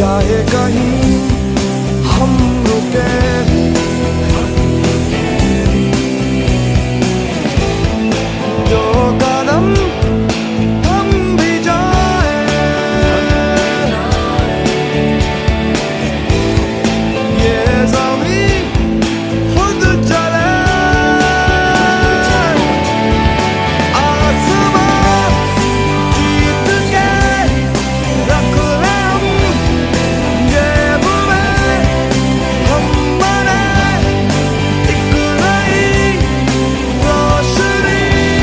चाहे कहीं हम रुके भी, जो कदम हम भी जाए, ये ज़मीं खुद चले, आसमां जीत के रख ले हम जेब में, हम बने एक नई रोशनी।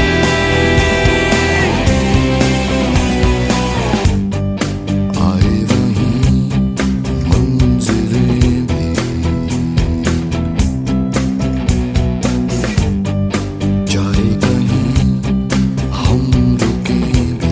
आए वहीं मंजिलें भी, चाहे कहीं हम रुके भी,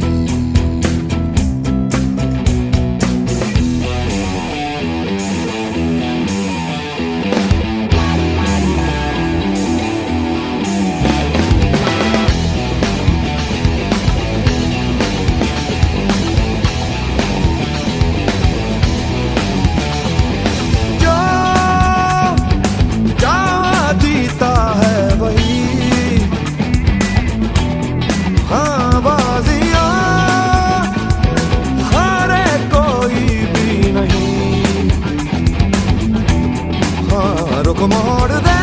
जो जहाँ जीता है वही, हाँ बाजियाँ हारे कोई भी नहीं, हाँ रुख मोड़ दे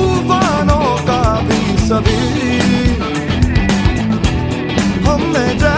तूफानों का भी सभी, हमने